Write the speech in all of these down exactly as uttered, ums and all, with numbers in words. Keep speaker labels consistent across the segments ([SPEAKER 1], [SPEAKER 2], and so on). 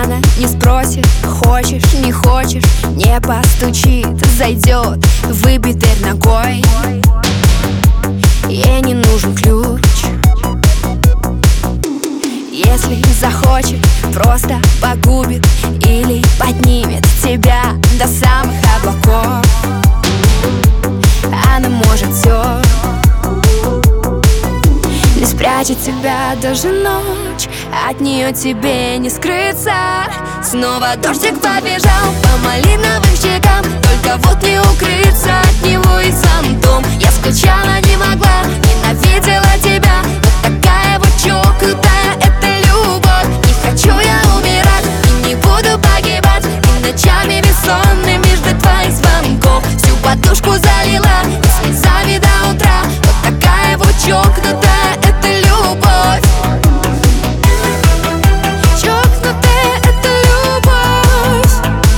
[SPEAKER 1] Она не спросит, хочешь, не хочешь, не постучит, зайдет, выбит дверь ногой. Ей не нужен ключ. Если захочет, просто погубит или поднимет тебя до самых облаков. Она может все, не спрячет тебя даже ночь, от нее тебе не скрыться. Снова дождик побежал по малиновым щекам, только вот не укрыться от него и зонтом. Я скучала, не могла, ненавидела тебя, вот такая вот чокнутая эта любовь. Не хочу я умирать и не буду погибать, и ночами бессонными ждать твоих звонков. Всю подушку залила и слезами до утра, вот такая вот чокнутая эта любовь. Чокнутая эта любовь.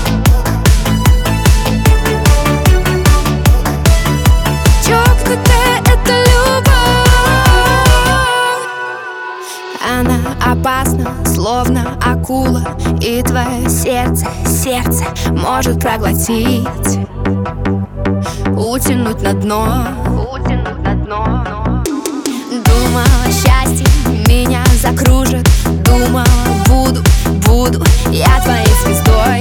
[SPEAKER 1] Чокнутая эта любовь. Она опасна, словно акула, и твое сердце, сердце может проглотить, утянуть на дно, утянуть на дно. Думала, счастье меня закружит, думала, буду, буду я твоей звездой,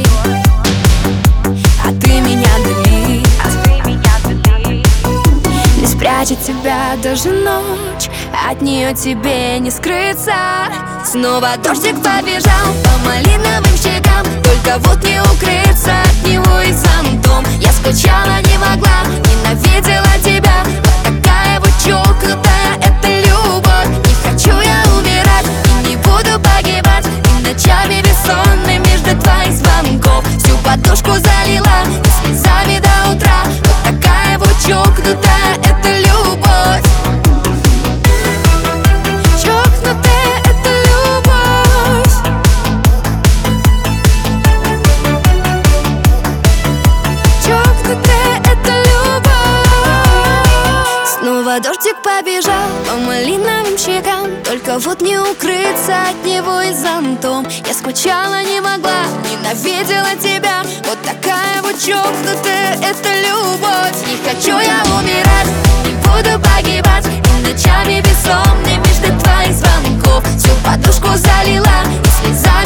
[SPEAKER 1] а ты меня дали, а ты меня дали. Не спрячет тебя даже ночь, от нее тебе не скрыться. Снова дождик побежал по малиновым щекам, только вот не укрыться от него и зонтом. Я скучала, не могла, ненавидела тебя, вот такая вот чокнутая эта любовь. Не хочу я умирать и не буду погибать, и ночами бессонными ждать твоих звонков. Всю подушку залила и слезами до утра, вот такая вот чокнутая эта любовь. Чокнутая эта любовь. Чокнутая эта любовь. Снова дождик побежал по малиновым щекам, только вот не укрыться от него и зонтом. Я скучала, не могла, ненавидела тебя, вот такая вот чокнутая эта любовь. Не хочу я умирать, не буду погибать, и ночами бессонными ждать твоих звонков. Всю подушку залила и слезами